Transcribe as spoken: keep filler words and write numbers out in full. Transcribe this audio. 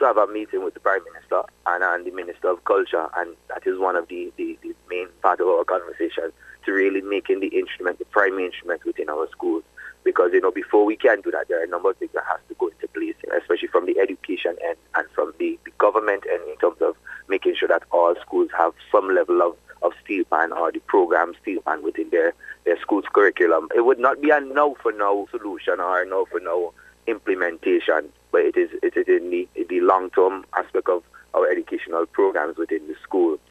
to have a meeting with the Prime Minister and, and the Minister of Culture, and that is one of the, the, the main part of our conversation, to really making the instrument the primary instrument within our schools. Because, you know, before we can do that, there are a number of things that has to go into place, especially from the education end and from the, the government end, in terms of making sure that all schools have some level of, of steel pan, or the program steel pan within their, their school's curriculum. It would not be a now for now solution or a now for now implementation, but it is it is in the, in the long-term aspect of our educational programs within the school.